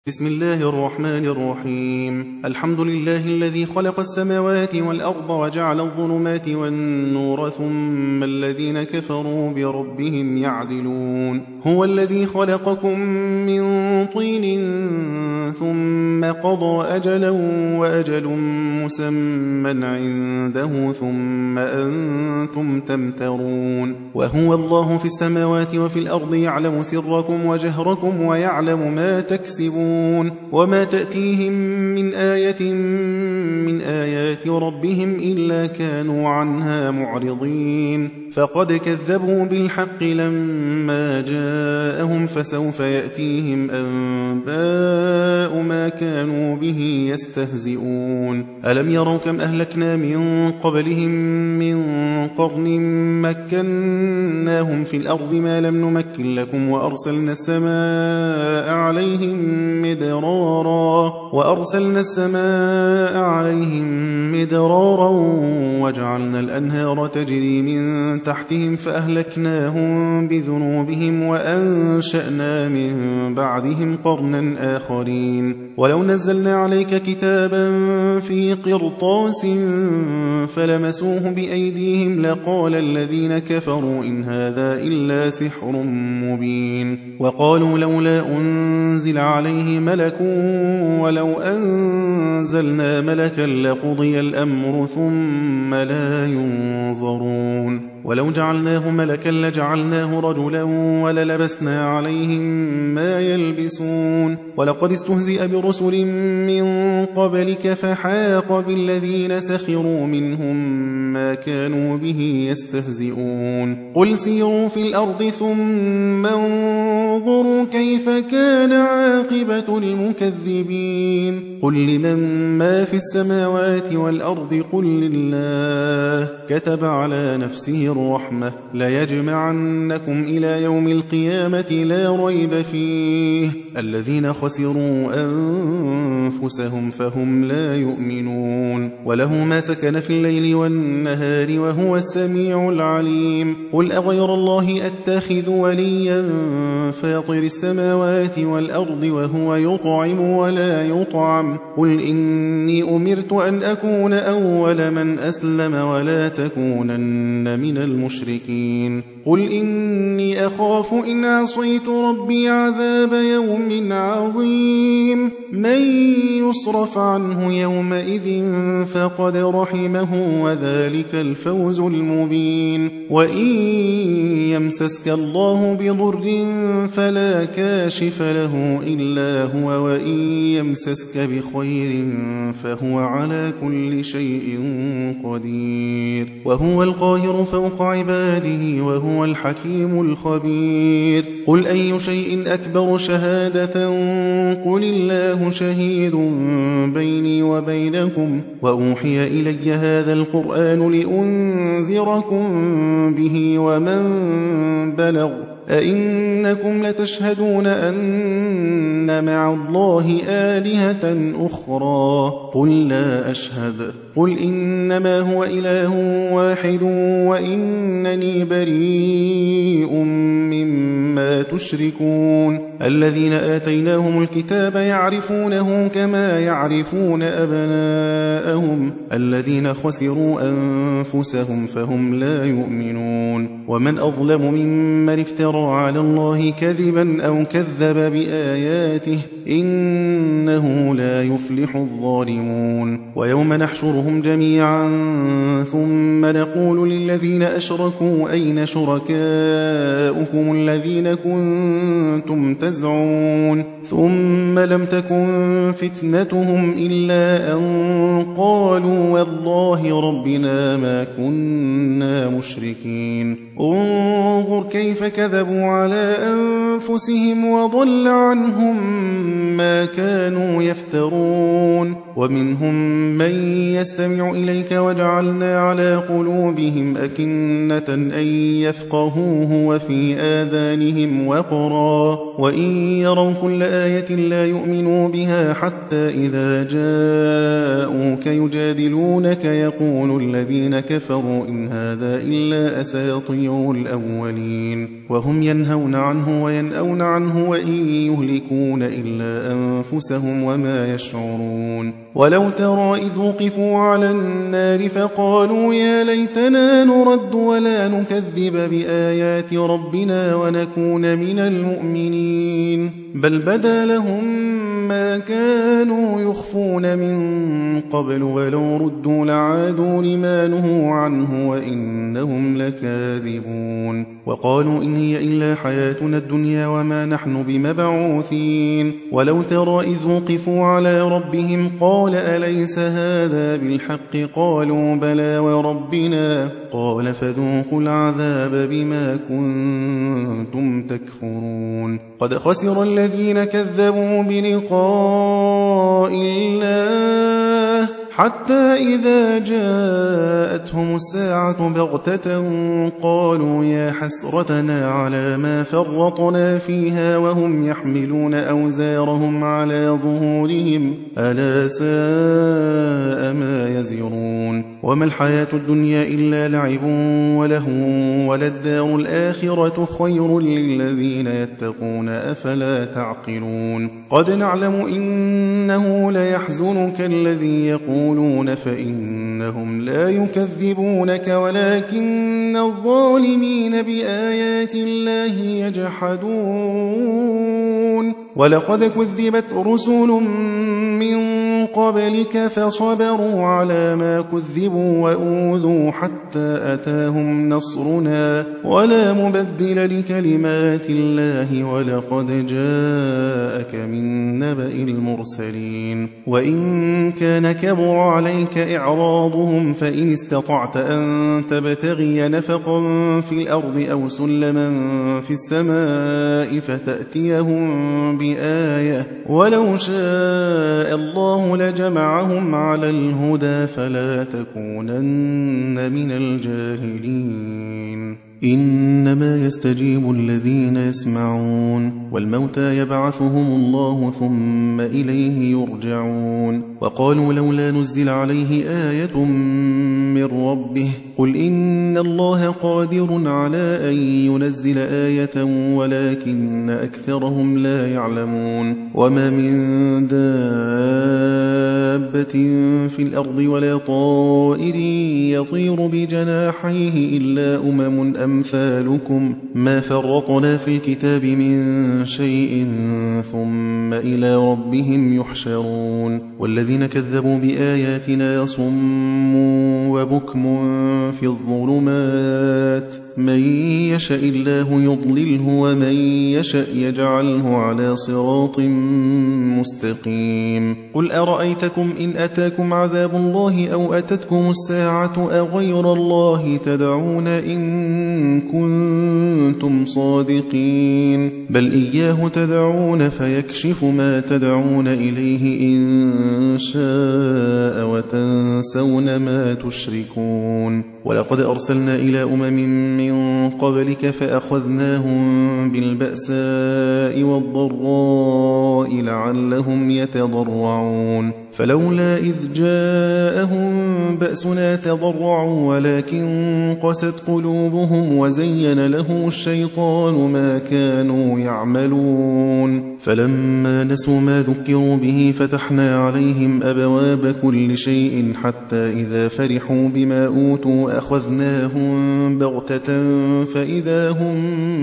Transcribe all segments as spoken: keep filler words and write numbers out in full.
بسم الله الرحمن الرحيم. الحمد لله الذي خلق السماوات والأرض وجعل الظلمات والنور ثم الذين كفروا بربهم يعدلون. هو الذي خلقكم من طين ثم قضى أجلا وأجل مسمى عنده ثم أنتم تمترون. وهو الله في السماوات وفي الأرض يعلم سركم وجهركم ويعلم ما تكسبون وما تأتيهم من آية من آيات ربهم إلا كانوا عنها معرضين. فقد كذبوا بالحق لما جاءهم فسوف يأتيهم أنباء ما كانوا به يستهزئون. ألم يروا كم أهلكنا من قبلهم من قرن مكناهم في الأرض ما لم نمكن لكم وأرسلنا السماء عليهم مدرارا وأرسلنا السماء عليهم مدرارا وجعلنا الأنهار تجري من تحتهم فأهلكناهم بذنوبهم وأنشأنا من بعدهم قرنا آخرين. ولو نزلنا عليك كتابا في قرطاس فلمسوه بأيديهم لقال الذين كفروا إن هذا إلا سحر مبين. وقالوا لولا أنزل عليه ملك ولو أنزلنا ملكا لقضي الأمر ثم لا ينظرون. ولو جعلناه ملكا لجعلناه رجلا وللبسنا عليهم ما يلبسون. ولقد استهزئ برسل من قبلك فحاق بالذين سخروا منهم ما كانوا به يستهزئون. قل سيروا في الأرض ثم انظروا كيف كان عاقبة المكذبين. قل لمن ما في السماوات والأرض قل لله كتب على نفسه الرحمة ليجمعنكم إلى يوم القيامة لا ريب فيه الذين خسروا أنفسهم فهم لا يؤمنون. وله ما سكن في الليل والنهار وهو السميع العليم. قل أغير الله أتخذ وليا فاطر السماوات والأرض وهو يطعم ولا يطعم. قل إني أمرت أن أكون أول من أسلم ولا تكونن من المشركين. قل إني أخاف إن عصيت ربي عذاب يوم عظيم. من يصرف عنه يومئذ فقد رحمه وذلك الفوز المبين. وإن يمسسك الله بضر فلا كاشف له إلا هو وإن يمسسك بخير فهو على كل شيء قدير. وهو القاهر فوق عباده وهو الحكيم الخبير. قل أي شيء أكبر شهادة قل الله شهيد بيني وبينكم وأوحي إلي هذا القرآن لأنذركم به ومن بلغ. أئنكم لتشهدون أن مع الله آلهة أخرى قل لا أشهد. قل إنما هو إله واحد وإنني بريء مما تشركون. الذين آتيناهم الكتاب يعرفونه كما يعرفون أبناءهم الذين خسروا أنفسهم فهم لا يؤمنون. ومن أظلم ممن افترى على الله كذبا أو كذب بآياته إنه لا يفلح الظالمون. ويوم نحشرهم جميعا ثم نقول للذين أشركوا أين شركاؤكم الذين كنتم تزعمون ثم لم تكن فتنتهم إلا أن قالوا والله ربنا ما كنا مشركين. انظر كيف كذبوا على أنفسهم وضل عنهم ما كانوا يفترون. ومنهم من يستمع إليك وجعلنا على قلوبهم أكنة أن يفقهوه وفي آذانهم وقرا وإن يروا كل آية لا يؤمنوا بها حتى إذا جاءوك يجادلونك يقول الذين كفروا إن هذا إلا أساطير الأولين. وهم ينهون عنه وينأون عنه وإن يهلكون إلا أنفسهم أنفسهم وما يشعرون. ولو ترى إذ وقفوا على النار فقالوا يا ليتنا نرد ولا نكذب بآيات ربنا ونكون من المؤمنين بل بدا لهم ما كانوا يخفون من قبل ولو ردوا لعادوا لما نهوا عنه وإنهم لكاذبون. وقالوا إن هي إلا حياتنا الدنيا وما نحن بمبعوثين. ولو ترى إذ وقفوا على ربهم قال أليس هذا بالحق قالوا بلى وربنا قال فذوقوا العذاب بما كنتم تكفرون. قد خسر الذين كذبوا بلقاء الله حتى إذا جاءتهم الساعة بغتة قالوا يا حسرتنا على ما فرطنا فيها وهم يحملون أوزارهم على ظهورهم ألا ساء ما يزرون. وما الحياة الدنيا إلا لعب ولهو وللدار الآخرة خير للذين يتقون أفلا تعقلون. قد نعلم إنه ليحزنك الذي يقولون فإنهم لا يكذبونك ولكن الظالمين بآيات الله يجحدون. ولقد كذبت رسل من قبلك فصبروا على ما كذبوا وأوذوا حتى أتاهم نصرنا ولا مبدل لكلمات الله ولقد جاءك من نبأ المرسلين. وإن كان كبر عليك إعراضهم فإن استطعت أن تبتغي نفقا في الأرض أو سلما في السماء فتأتيهم بآية ولو شاء الله لجمعهم على الهدى فلا تكونن من الجاهلين. إنما يستجيب الذين يسمعون والموتى يبعثهم الله ثم إليه يرجعون. وقالوا لولا نزل عليه آية من ربه قل إن الله قادر على أن ينزل آية ولكن أكثرهم لا يعلمون. وما من دابة في الأرض ولا طائر يطير بجناحيه إلا أمم أمثالكم ما فرطنا في الكتاب من شيء ثم إلى ربهم يحشرون. والذين كذبوا بآياتنا صم وبكم في الظلمات من يشاء الله يضلله ومن يشاء يجعله على صراط مستقيم. قل أرأيتكم إن أتاكم عذاب الله أو أتتكم الساعة أغير الله تدعون إن كنتم صادقين بل إياه تدعون فيكشف ما تدعون إليه إن شاء وتنسون ما تشركون. ولقد أرسلنا إلى أمم من قبلك فأخذناهم بالبأساء والضراء لعلهم يتضرعون. فلولا إذ جاءهم بأسنا تضرعوا ولكن قست قلوبهم وزين لهم الشيطان ما كانوا يعملون. فلما نسوا ما ذكروا به فتحنا عليهم أبواب كل شيء حتى إذا فرحوا بما أوتوا أخذناهم بغتة فإذا هم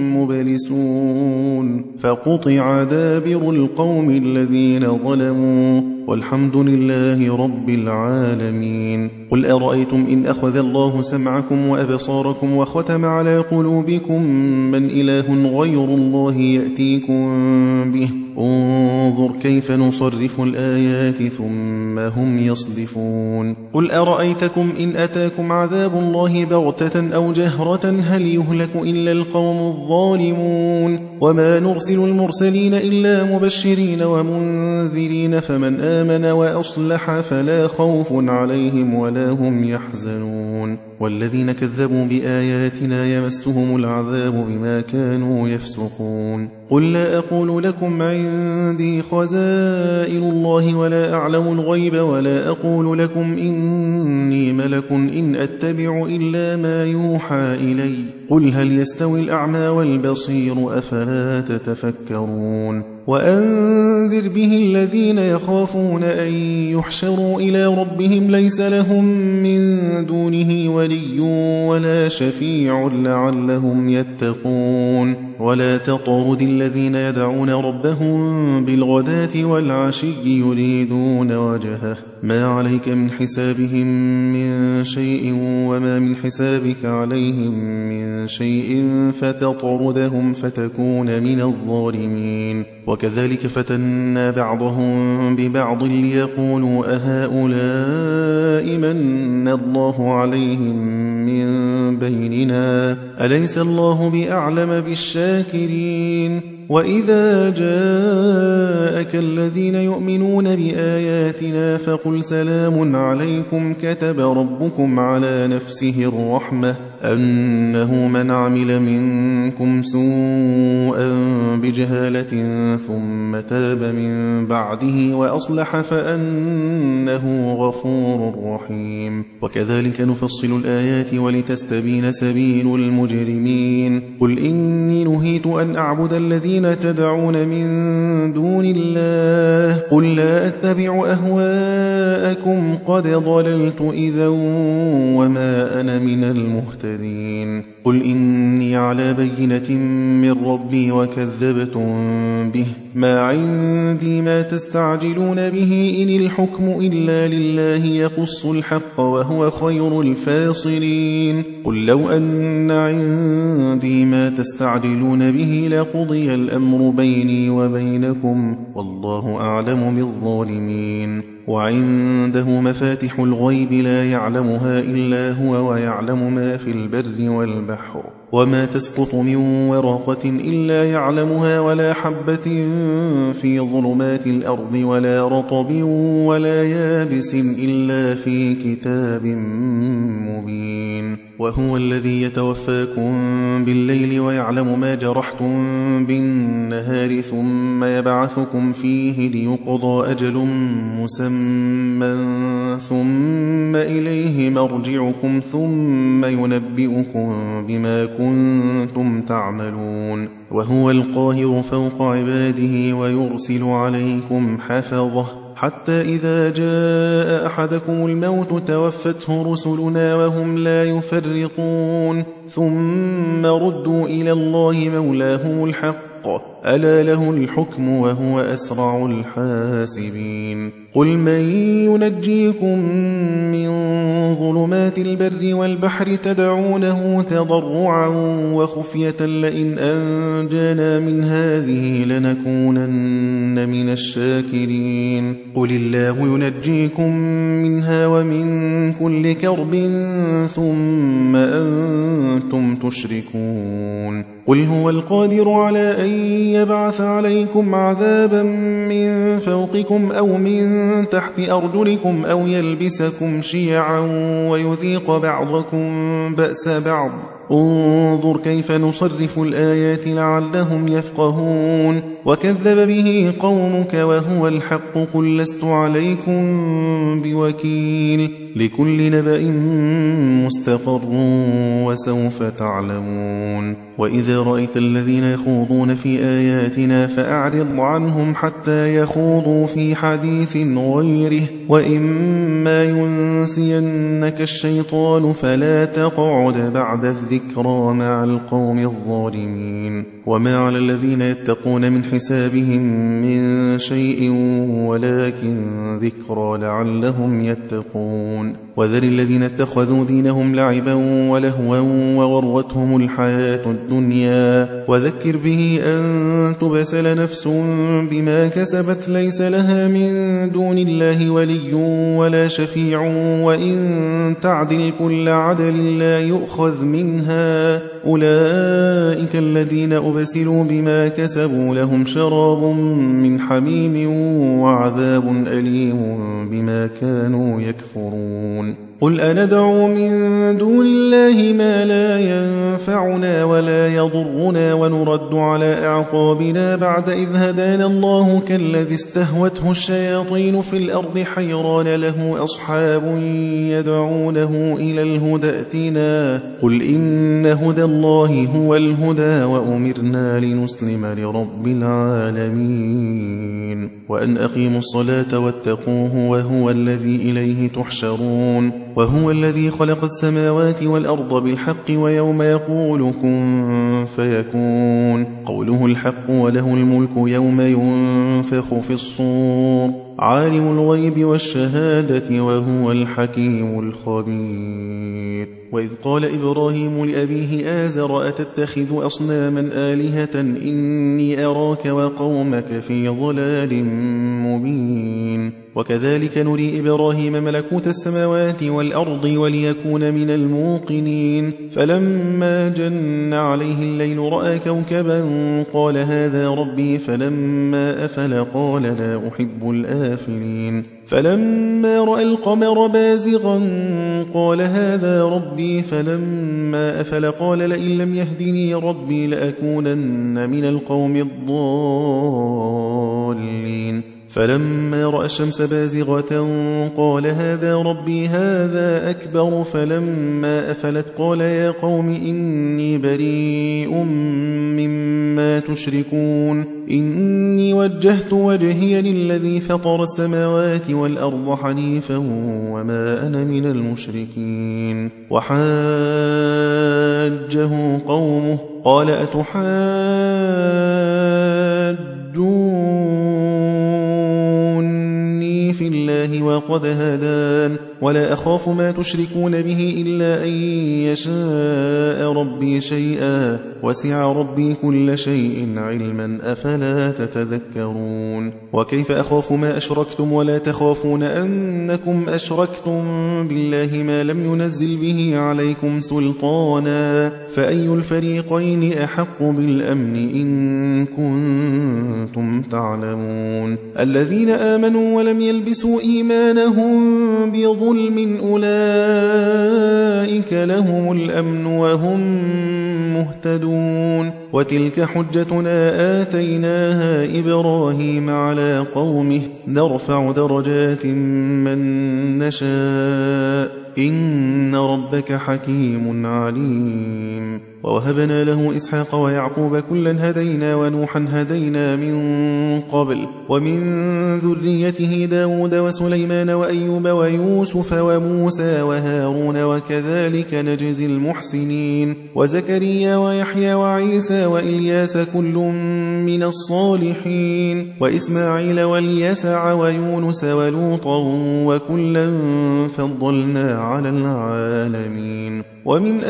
مبلسون. فقطع دابر القوم الذين ظلموا والحمد لله رب العالمين. قل أرأيتم إن أخذ الله سمعكم وأبصاركم وختم على قلوبكم من إله غير الله يأتيكم به انظر كيف نصرف الآيات ثم هم يصدفون. قل أرأيتكم إن أتاكم عذاب الله بغتة أو جهرة هل يهلك إلا القوم الظالمون. وما نرسل المرسلين إلا مبشرين ومنذرين فمن آمن وأصلح فلا خوف عليهم ولا هم يحزنون. والذين كذبوا بآياتنا يمسهم العذاب بما كانوا يفسقون قل لا أقول لكم عندي خزائن الله ولا أعلم الغيب ولا أقول لكم إني ملك إن أتبع إلا ما يوحى إلي قل هل يستوي الأعمى والبصير أفلا تتفكرون وأنذر به الذين يخافون أن يحشروا إلى ربهم ليس لهم من دونه ولي ولا شفيع لعلهم يتقون ولا تطرد الذين يدعون ربهم بالغداة والعشي يريدون وجهه ما عليك من حسابهم من شيء وما من حسابك عليهم من شيء فتطردهم فتكون من الظالمين وكذلك فتنا بعضهم ببعض ليقولوا أهؤلاء من الله عليهم من بيننا أليس الله بأعلم بالشاكرين وإذا جاءك الذين يؤمنون بآياتنا فقل سلام عليكم كتب ربكم على نفسه الرحمة أنه من عمل منكم سوءا بجهالة ثم تاب من بعده وأصلح فأنه غفور رحيم وكذلك نفصل الآيات ولتستبين سبيل المجرمين قل إني نهيت أن أعبد الذين تدعون من دون الله قل لا أتبع أهواءكم قد ضللت إذا وما أنا من المهتدين قل إني على بينة من ربي وكذبتم به ما عندي ما تستعجلون به إن الحكم إلا لله يقص الحق وهو خير الفاصلين قل لو أن عندي ما تستعجلون به لقضي الأمر بيني وبينكم والله أعلم بالظالمين وعنده مفاتح الغيب لا يعلمها إلا هو ويعلم ما في البر والبحر وما تسقط من ورقة إلا يعلمها ولا حبة في ظلمات الأرض ولا رطب ولا يابس إلا في كتاب مبين وهو الذي يتوفاكم بالليل ويعلم ما جرحتم بالنهار ثم يبعثكم فيه ليقضى أجل مسمى ثم إليه مرجعكم ثم ينبئكم بما كنتم تعملون وهو القاهر فوق عباده ويرسل عليكم حفظه حتى إذا جاء أحدكم الموت توفته رسلنا وهم لا يفرطون ثم ردوا إلى الله مولاهم الحق ألا له الحكم وهو أسرع الحاسبين قل من ينجيكم من ظلمات البر والبحر تدعونه تضرعا وخفية لئن أنجانا من هذه لنكونن من الشاكرين قل الله ينجيكم منها ومن كل كرب ثم أنتم تشركون قل هو القادر على أن يبعث عليكم عذابا من فوقكم أو من تحت أرجلكم أو يلبسكم شيعا ويذيق بعضكم بأس بعض انظر كيف نصرف الآيات لعلهم يفقهون وكذب به قومك وهو الحق قل لست عليكم بوكيل لكل نبأ مستقر وسوف تعلمون وإذا رأيت الذين يخوضون في آياتنا فأعرض عنهم حتى يخوضوا في حديث غيره وإما ينسينك الشيطان فلا تقعد بعد الذكرى مع القوم الظالمين وما على الذين يتقون من حسابهم من شيء ولكن ذكرى لعلهم يتقون وذر الذين اتخذوا دينهم لعبا ولهوا وغرتهم الحياة الدنيا وذكر به أن تبسل نفس بما كسبت ليس لها من دون الله ولي ولا شفيع وإن تعدل كل عدل لا يؤخذ منها أولئك الذين أبسلوا بما كسبوا لهم شراب من حميم وعذاب أليم بما كانوا يكفرون قل أندعو من دون الله ما لا ينفعنا ولا يضرنا ونرد على أعقابنا بعد إذ هدانا الله كالذي استهوته الشياطين في الأرض حيران له أصحاب يدعونه إلى الهدى ائتنا قل إن هدى الله هو الهدى وأمرنا لنسلم لرب العالمين وأن أقيموا الصلاة واتقوه وهو الذي إليه تحشرون وهو الذي خلق السماوات والأرض بالحق ويوم يقول كن فيكون قوله الحق وله الملك يوم ينفخ في الصور عالم الغيب والشهادة وهو الحكيم الخبير وإذ قال إبراهيم لأبيه آزر أتتخذ أصناما آلهة إني أراك وقومك في ضلال مبين وكذلك نري إبراهيم ملكوت السماوات والأرض وليكون من الموقنين فلما جن عليه الليل رأى كوكبا قال هذا ربي فلما أفل قال لا أحب الآفلين فلما رأى القمر بازغا قال هذا ربي فلما أفل قال لئن لم يهدني ربي لأكونن من القوم الضالين فلما رأى الشمس بازغة قال هذا ربي هذا أكبر فلما أفلت قال يا قوم إني بريء مما تشركون إني وجهت وجهي للذي فطر السماوات والأرض حنيفا وما أنا من المشركين وحاجه قومه قال أتحاجوني في الله وقد هدان ولا أخاف ما تشركون به إلا أن يشاء ربي شيئا وسع ربي كل شيء علما أفلا تتذكرون وكيف أخاف ما أشركتم ولا تخافون أنكم أشركتم بالله ما لم ينزل به عليكم سلطانا فأي الفريقين أحق بالأمن إن كنتم تعلمون الذين آمنوا ولم يلبسوا إيمانهم بظلم أولئك لهم الأمن وهم مهتدون وتلك حجتنا آتيناها إبراهيم على قومه نرفع درجات من نشاء إن ربك حكيم عليم ووهبنا له إسحاق ويعقوب كلا هدينا ونوحا هدينا من قبل ومن ذريته داود وسليمان وأيوب ويوسف وموسى وهارون وكذلك نجزي المحسنين وزكريا ويحيى وعيسى وإلياس كل من الصالحين وإسماعيل واليسع ويونس ولوطا وكلا فضلنا على العالمين ومن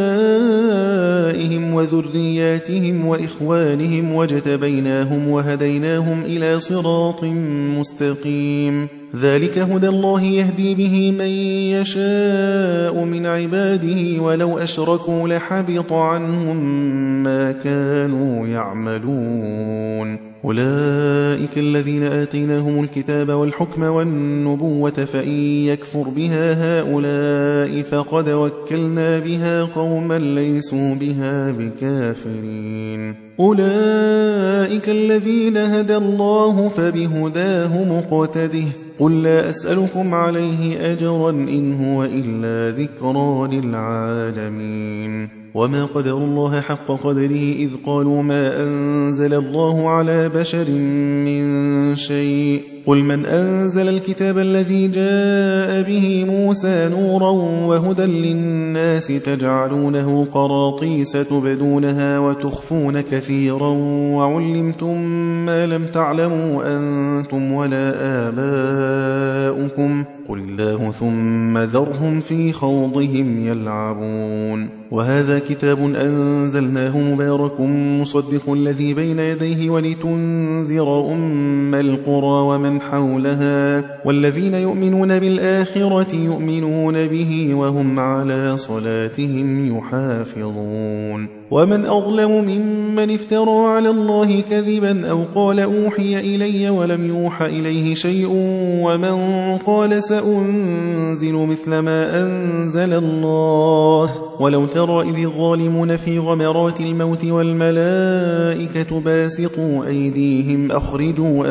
آبائهم وذرياتهم وإخوانهم واجتبيناهم وهديناهم إلى صراط مستقيم ذلك هدى الله يهدي به من يشاء من عباده ولو أشركوا لحبط عنهم ما كانوا يعملون أولئك الذين آتيناهم الكتاب والحكم والنبوة فإن يكفر بها هؤلاء فقد وكلنا بها قوما ليسوا بها بكافرين أولئك الذين هدى الله فبهداه مقتده قل لا أسألكم عليه أجرا إن هو إلا ذكرى للعالمين وما قدر الله حق قدره إذ قالوا ما أنزل الله على بشر من شيء قل من أنزل الكتاب الذي جاء به موسى نورا وهدى للناس تجعلونه قراطيس تبدونها وتخفون كثيرا وعلمتم ما لم تعلموا أنتم ولا آباؤكم قل الله ثم ذرهم في خوضهم يلعبون وهذا كتاب أنزلناه مبارك مصدق الذي بين يديه ولتنذر أم القرى ومن حولها والذين يؤمنون بالآخرة يؤمنون به وهم على صلاتهم يحافظون ومن أظلم ممن افترى على الله كذبا أو قال أوحي إلي ولم يوحى إليه شيء ومن قال سأنزل مثل ما أنزل الله ولو ترى إذ الظالمون في غمرات الموت والملائكة باسطوا أيديهم أخرجوا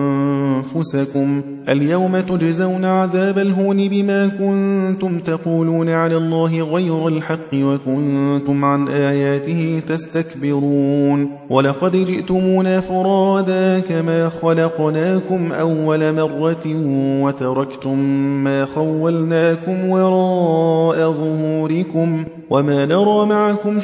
أنفسكم اليوم تجزون عذاب الهون بما كنتم تقولون على الله غير الحق وكنتم عن آياته تستكبرون ولقد جئتمونا فرادا كما خلقناكم أول مرة وتركتم ما خولناكم وراء ظهوركم وما نرى معكم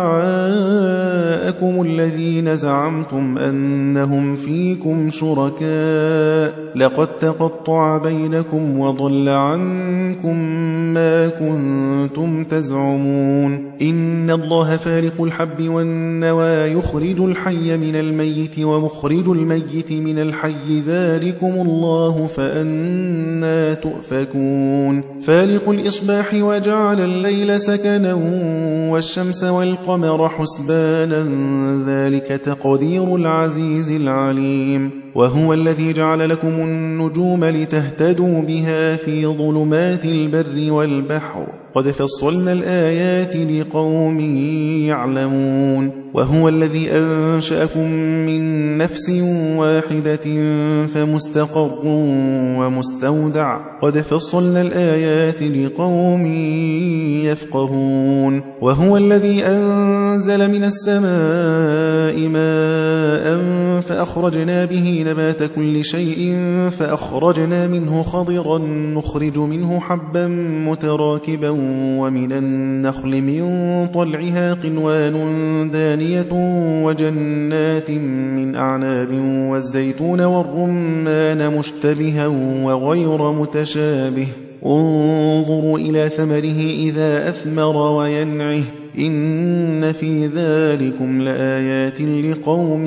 شفعاءكم الذين زعمتم أنهم فيكم شركاء لقد تقطع بينكم وضل عنكم ما كنتم تزعمون إن الله فارق الحب والنوى يخرج الحي من الميت ومخرج الميت من الحي ذلكم الله فأنى تؤفكون فالق الإصباح وجعل الليل سكنا والشمس والقمر حسبانا ذلك تقدير العزيز العليم وهو الذي جعل لكم النجوم لتهتدوا بها في ظلمات البر والبحر قد فصلنا الآيات لقوم يعلمون وهو الذي أنشأكم من نفس واحدة فمستقر ومستودع قد فصلنا الآيات لقوم يفقهون وهو الذي أنزل من السماء ماء فأخرجنا به نبات كل شيء فأخرجنا منه خضرا نخرج منه حبا متراكبا ومن النخل من طلعها قنوان دانية وجنات من أعناب والزيتون والرمان مشتبها وغير متشابه انظروا إلى ثمره إذا أثمر وينعه إن في ذلكم لآيات لقوم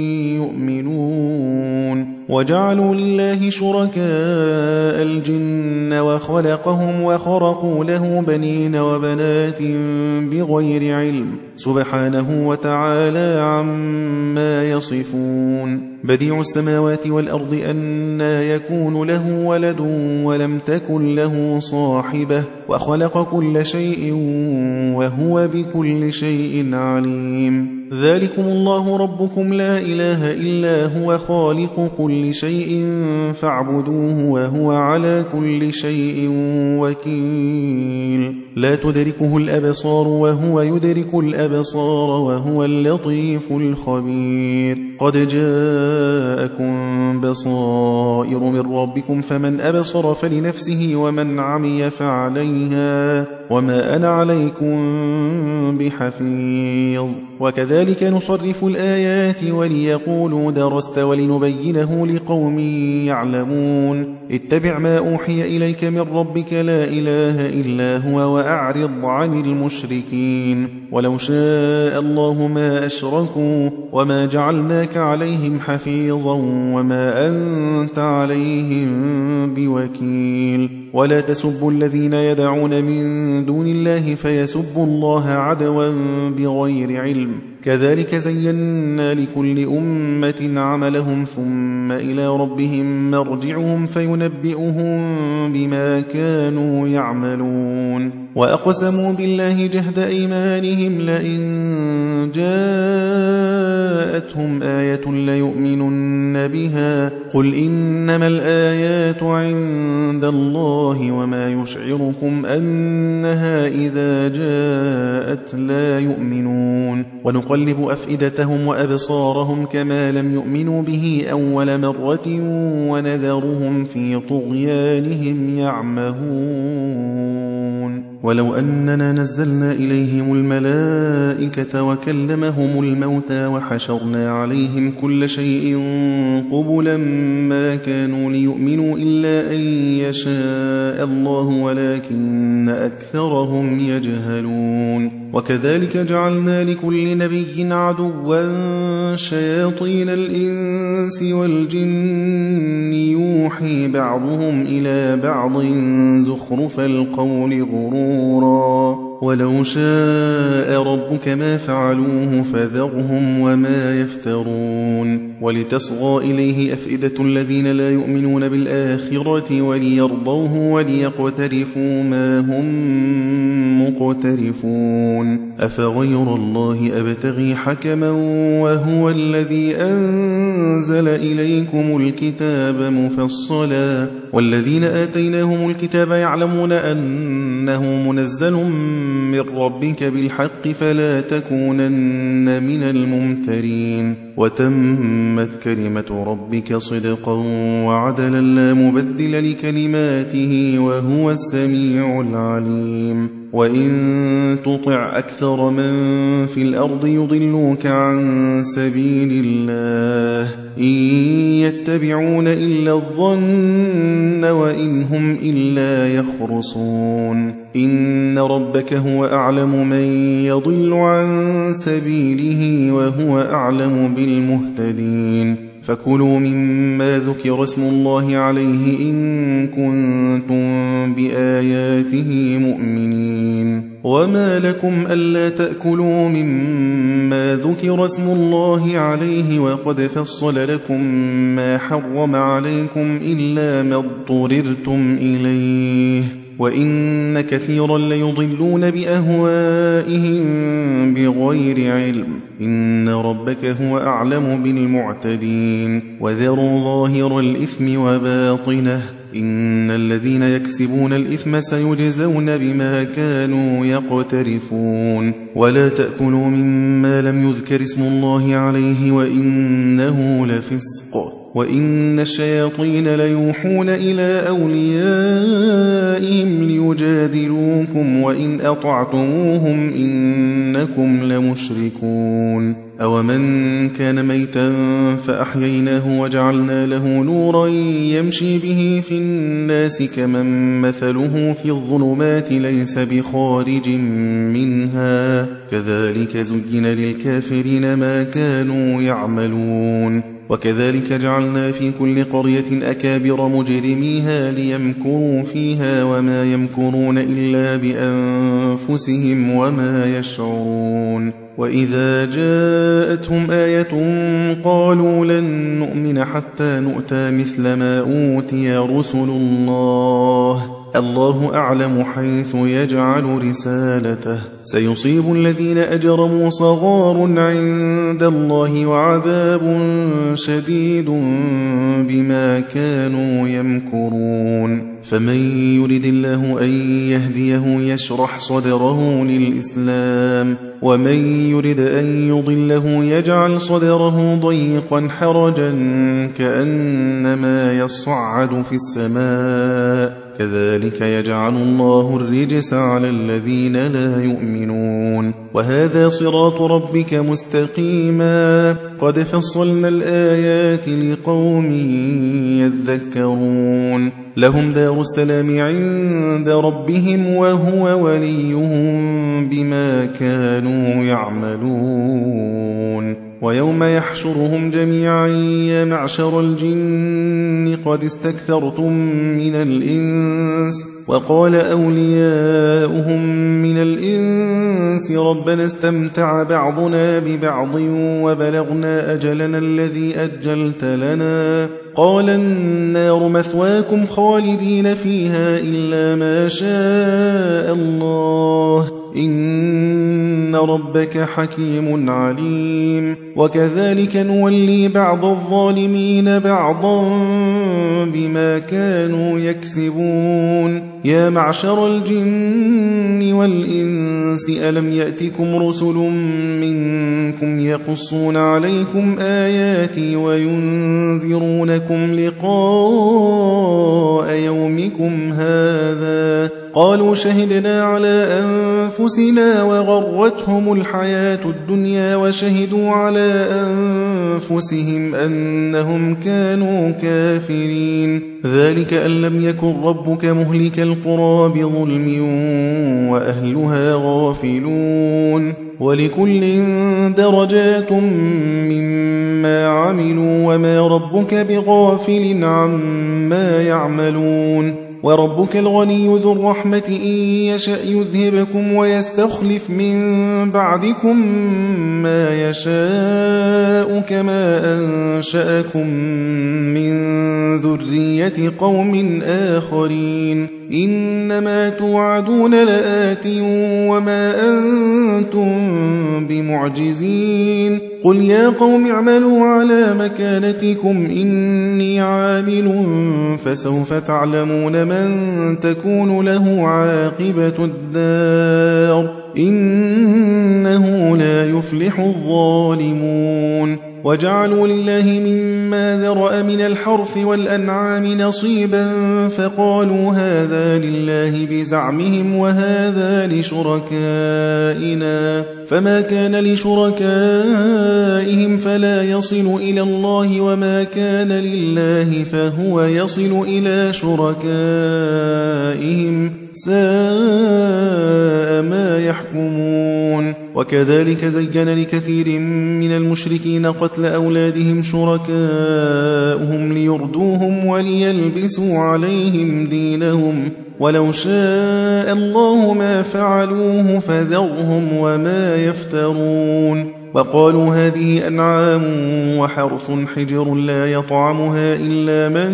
يؤمنون وجعلوا لله شركاء الجن وخلقهم وخرقوا له بنين وبنات بغير علم سبحانه وتعالى عما يصفون بديع السماوات والأرض أنى يكون له ولد ولم تكن له صاحبة وخلق كل شيء وهو بكل شيء عليم ذلكم الله ربكم لا إله إلا هو خالق كل شيء فاعبدوه وهو على كل شيء وكيل لا تدركه الأبصار وهو يدرك الأبصار وهو اللطيف الخبير قد جاءكم بصائر من ربكم فمن أبصر فلنفسه ومن عمي فعليها وما أنا عليكم بحفيظ وكذلك نصرف الآيات وليقولوا درست ولنبينه لقوم يعلمون اتبع ما أوحي إليك من ربك لا إله إلا هو وأعرض عن المشركين ولو شاء الله ما أشركوا وما جعلناك عليهم حفيظا وما أنت عليهم بوكيل ولا تسبوا الذين يدعون من دون الله فيسبوا الله عدوا بغير علم كذلك زينا لكل أمة عملهم ثم إلى ربهم مرجعهم فينبئهم بما كانوا يعملون وأقسموا بالله جهد أيمانهم لئن جاءتهم آية ليؤمنن بها قل إنما الآيات عند الله وما يشعركم أنها إذا جاءت لا يؤمنون ونقلب أفئدتهم وأبصارهم كما لم يؤمنوا به أول مرة ونذرهم في طغيانهم يعمهون ولو أننا نزلنا إليهم الملائكة وكلمهم الموتى وحشرنا عليهم كل شيء قبلا ما كانوا ليؤمنوا إلا أن يشاء الله ولكن أكثرهم يجهلون وكذلك جعلنا لكل نبي عدوا شياطين الإنس والجن يوحي بعضهم إلى بعض زخرف القول غرورا ولو شاء ربك ما فعلوه فذرهم وما يفترون ولتصغى إليه أفئدة الذين لا يؤمنون بالآخرة وليرضوه وليقترفوا ما هم مقترفون أفغير الله أبتغي حكما وهو الذي أنزل إليكم الكتاب مفصلا والذين آتيناهم الكتاب يعلمون أنه منزل من ربك بالحق فلا تكونن من الممترين وتمت كلمة ربك صدقا وعدلا لا مبدل لكلماته وهو السميع العليم وإن تطع أكثر من في الأرض يضلوك عن سبيل الله إن يتبعون إلا الظن وإن هم إلا يخرصون إن ربك هو أعلم من يضل عن سبيله وهو أعلم بالمهتدين فكلوا مما ذكر اسم الله عليه إن كنتم بآياته مؤمنين وما لكم ألا تأكلوا مما ذكر اسم الله عليه وقد فصل لكم ما حرم عليكم إلا ما اضطررتم إليه وإن كثيرا ليضلون بأهوائهم بغير علم إن ربك هو أعلم بالمعتدين وذروا ظاهر الإثم وباطنه إن الذين يكسبون الإثم سيجزون بما كانوا يقترفون ولا تأكلوا مما لم يذكر اسم الله عليه وإنه لفسق وإن الشياطين ليوحون إلى أوليائهم ليجادلوكم وإن أطعتموهم إنكم لمشركون أومن كان ميتا فأحييناه وجعلنا له نورا يمشي به في الناس كمن مثله في الظلمات ليس بخارج منها كذلك زين للكافرين ما كانوا يعملون وكذلك جعلنا في كل قرية أكابر مجرميها ليمكروا فيها وما يمكرون إلا بأنفسهم وما يشعرون وإذا جاءتهم آية قالوا لن نؤمن حتى نؤتى مثل ما أوتي رسل الله الله أعلم حيث يجعل رسالته سيصيب الذين أجرموا صغار عند الله وعذاب شديد بما كانوا يمكرون فمن يرد الله أن يهديه يشرح صدره للإسلام ومن يرد أن يضله يجعل صدره ضيقا حرجا كأنما يصعد في السماء كذلك يجعل الله الرجس على الذين لا يؤمنون وهذا صراط ربك مستقيما قد فصلنا الآيات لقوم يذكرون لهم دار السلام عند ربهم وهو وليهم بما كانوا يعملون ويوم يحشرهم جميعا يا معشر الجن قد استكثرتم من الإنس وقال أولياؤهم من الإنس ربنا استمتع بعضنا ببعض وبلغنا أجلنا الذي أجلت لنا قال النار مثواكم خالدين فيها إلا ما شاء الله إن ربك حكيم عليم وكذلك نولي بعض الظالمين بعضا بما كانوا يكسبون يا معشر الجن والإنس ألم يأتكم رسل منكم يقصون عليكم آياتي وينذرونكم لقاء يومكم هذا قالوا شهدنا على أنفسنا وغرتهم الحياة الدنيا وشهدوا على أنفسهم أنهم كانوا كافرين ذلك أن لم يكن ربك مهلك القرى بظلم وأهلها غافلون ولكل درجات مما عملوا وما ربك بغافل عما يعملون وربك الغني ذو الرحمة إن يشأ يذهبكم ويستخلف من بعدكم ما يشاء كما أنشأكم من ذرية قوم آخرين إنما توعدون لآت وما أنتم بمعجزين قل يا قوم اعملوا على مكانتكم إني عامل فسوف تعلمون من تكون له عاقبة الدار إنه لا يفلح الظالمون وجعلوا لله مما ذرأ من الحرث والأنعام نصيبا فقالوا هذا لله بزعمهم وهذا لشركائنا فما كان لشركائهم فلا يصل إلى الله وما كان لله فهو يصل إلى شركائهم ساء ما يحكمون وكذلك زين لكثير من المشركين قتل أولادهم شركاؤهم ليردوهم وليلبسوا عليهم دينهم ولو شاء الله ما فعلوه فذرهم وما يفترون وقالوا هذه أنعام وحرث حجر لا يطعمها إلا من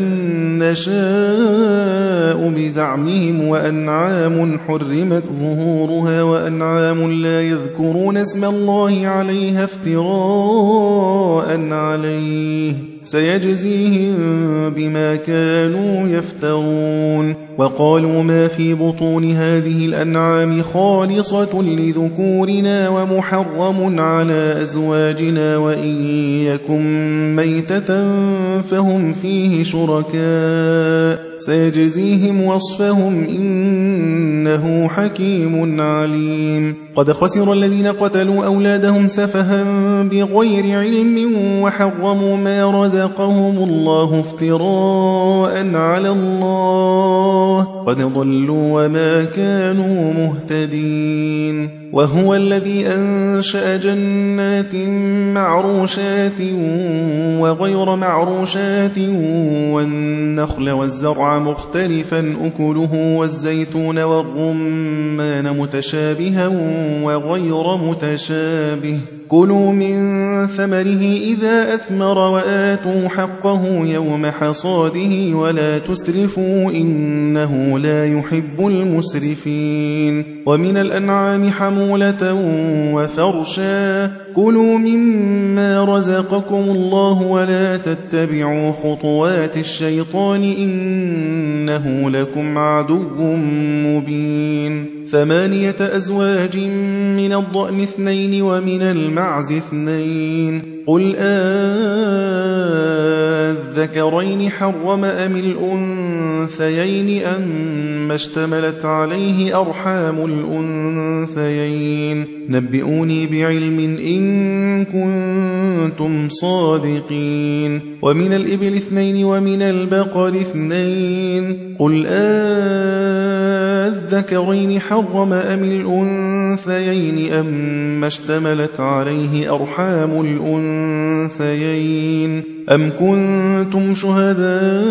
نشاء بزعمهم وأنعام حرمت ظهورها وأنعام لا يذكرون اسم الله عليها افتراء عليه سيجزيهم بما كانوا يفترون وقالوا ما في بطون هذه الأنعام خالصة لذكورنا ومحرم على أزواجنا وإن يكن ميتة فهم فيه شركاء سيجزيهم وصفهم إنه حكيم عليم قد خسر الذين قتلوا أولادهم سفها بغير علم وحرموا ما رزقهم الله افتراء على الله قد ضلوا وما كانوا مهتدين وهو الذي أنشأ جنات معروشات وغير معروشات والنخل والزرع مختلفا أكله والزيتون والرمان متشابها وغير متشابه كلوا من ثمره إذا أثمر وآتوا حقه يوم حصاده ولا تسرفوا إنه لا يحب المسرفين ومن الأنعام حمولة وفرشا كلوا مما رزقكم الله ولا تتبعوا خطوات الشيطان إنه لكم عدو مبين ثمانية أزواج من الضأن اثنين ومن المعز اثنين قل أذكرين حرم أم الأنثيين أما اشتملت عليه أرحام الأنثيين نبئوني بعلم إن كنتم صادقين ومن الإبل اثنين ومن البقر اثنين قل أذكرين حرم أم الأنثيين أما اشتملت عليه أرحام الأنثيين أم كنتم شهداء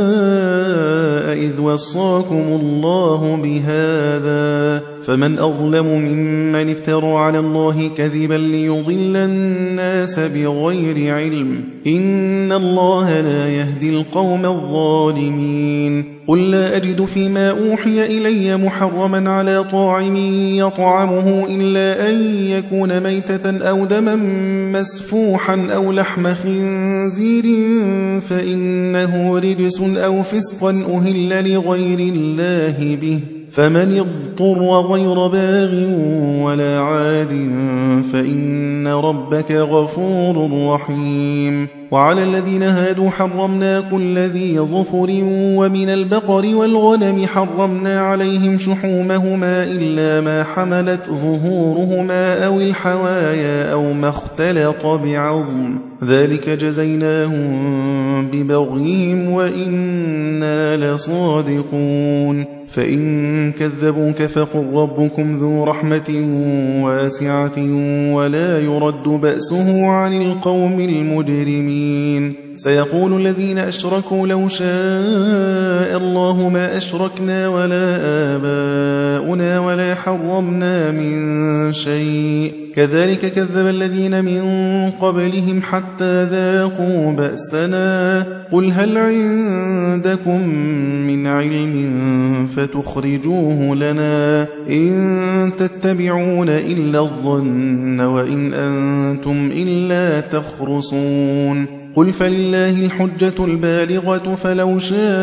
إذ وصاكم الله بهذا فمن أظلم ممن افترى على الله كذبا ليضل الناس بغير علم إن الله لا يهدي القوم الظالمين قل لا أجد فيما أوحي إلي محرما على طاعم يطعمه إلا أن يكون ميتة أو دما مسفوحا أو لحم خنزير فإنه رجس أو فسقا أهل لغير الله به فمن اضطر غير باغ ولا عاد فإن ربك غفور رحيم وعلى الذين هادوا حرمنا كل ذي ظفر ومن البقر والغنم حرمنا عليهم شحومهما إلا ما حملت ظهورهما أو الحوايا أو ما اختلط بعظم ذلك جزيناهم ببغيهم وإنا لصادقون فإن كذبوك فقل ربكم ذو رحمة واسعة ولا يرد بأسه عن القوم المجرمين سيقول الذين أشركوا لو شاء الله ما ما أشركنا ولا آباؤنا ولا حرمنا من شيء كذلك كذب الذين من قبلهم حتى ذاقوا بأسنا قل هل عندكم من علم فتخرجوه لنا إن تتبعون إلا الظن وإن أنتم إلا تخرصون قل فلله الحجة البالغة فلو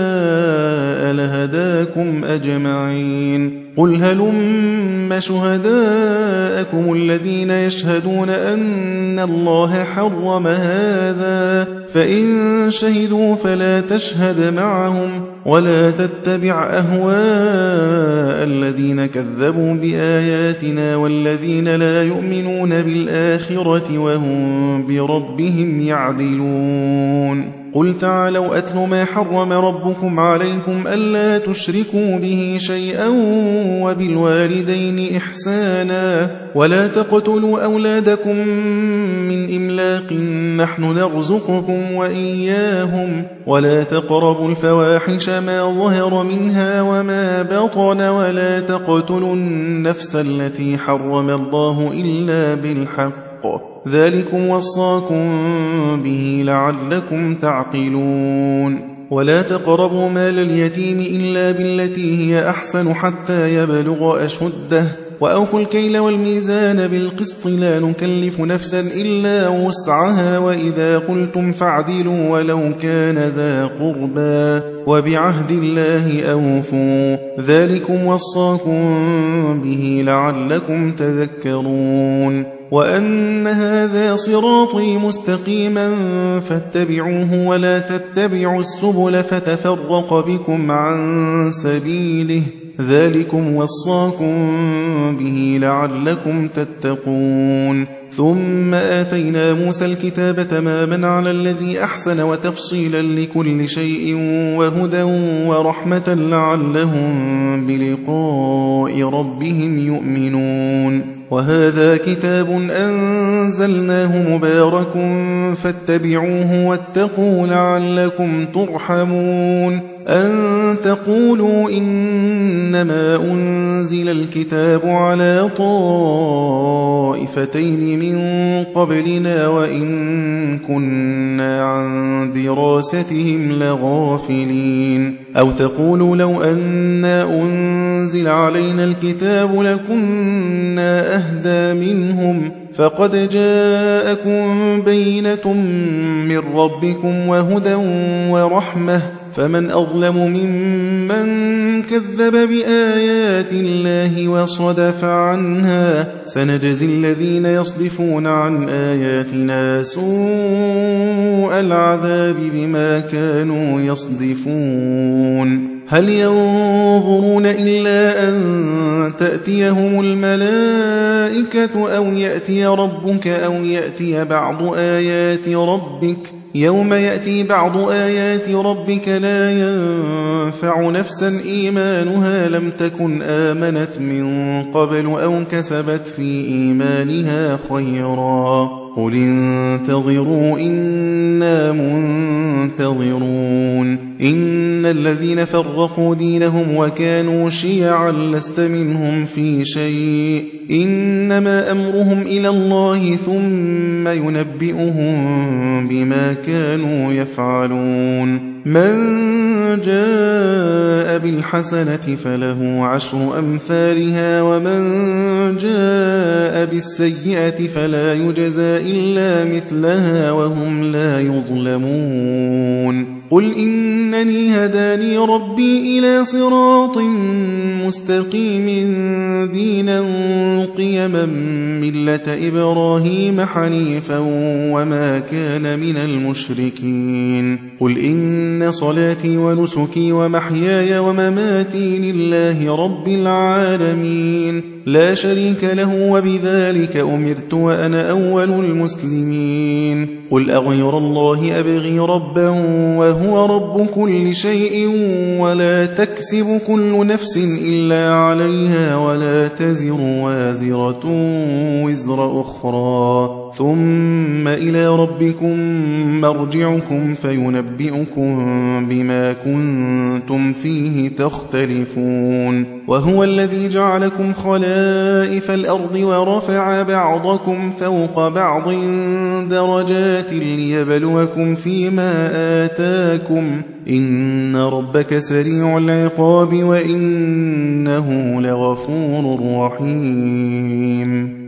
شاء لهداكم أجمعين قل هلم شهداءكم الذين يشهدون أن الله حرم هذا فإن شهدوا فلا تشهد معهم ولا تتبع أهواء الذين كذبوا بآياتنا والذين لا يؤمنون بالآخرة وهم بربهم يعدلون قل تعالوا أتل ما حرم ربكم عليكم ألا تشركوا به شيئا وبالوالدين إحسانا ولا تقتلوا أولادكم من إملاق نحن نرزقكم وإياهم ولا تقربوا الفواحش ما ظهر منها وما بطن ولا تقتلوا النفس التي حرم الله إلا بالحق ذلكم وصاكم به لعلكم تعقلون ولا تقربوا مال اليتيم إلا بالتي هي أحسن حتى يبلغ أشده وأوفوا الكيل والميزان بالقسط لا نكلف نفسا إلا وسعها وإذا قلتم فاعدلوا ولو كان ذا قربى وبعهد الله أوفوا ذلكم وصاكم به لعلكم تذكرون وأن هذا صراطي مستقيما فاتبعوه ولا تتبعوا السبل فتفرق بكم عن سبيله ذلكم وصاكم به لعلكم تتقون ثم آتينا موسى الكتاب تماما على الذي أحسن وتفصيلا لكل شيء وهدى ورحمة لعلهم بلقاء ربهم يؤمنون وهذا كتاب أنزلناه مبارك فاتبعوه واتقوا لعلكم ترحمون أن تقولوا إنما أنزل الكتاب على طائفتين من قبلنا وإن كنا عن دراستهم لغافلين أو تقولوا لو أنا أنزل علينا الكتاب لكنا أهدى منهم فقد جاءكم بينة من ربكم وهدى ورحمة فمن أظلم ممن كذب بآيات الله وصدف عنها سنجزي الذين يصدفون عن آياتنا سوء العذاب بما كانوا يصدفون هل ينظرون إلا أن تأتيهم الملائكة أو يأتي ربك أو يأتي بعض آيات ربك يوم يأتي بعض آيات ربك لا ينفع نفسا إيمانها لم تكن آمنت من قبل أو كسبت في إيمانها خيرا قل انتظروا إنا منتظرون إن الذين فرقوا دينهم وكانوا شيعا لست منهم في شيء إنما أمرهم إلى الله ثم ينبئهم بما كانوا يفعلون من جاء بالحسنة فله عشر أمثالها ومن جاء بالسيئة فلا يجزى إلا مثلها وهم لا يظلمون قل إنني هداني ربي إلى صراط مستقيم دينا قيما ملة إبراهيم حنيفا وما كان من المشركين قل إن صلاتي ونسكي ومحياي ومماتي لله رب العالمين لا شريك له وبذلك أمرت وأنا أول المسلمين قل أغير الله أبغي ربا وهو رب كل شيء ولا تكسب كل نفس إلا عليها ولا تزر وازرة وزر أخرى ثم إلى ربكم مرجعكم فينبئكم بما كنتم فيه تختلفون وهو الذي جعلكم خلائف الأرض ورفع بعضكم فوق بعض درجات ليبلوكم فيما آتاكم إن ربك سريع العقاب وإنه لغفور رحيم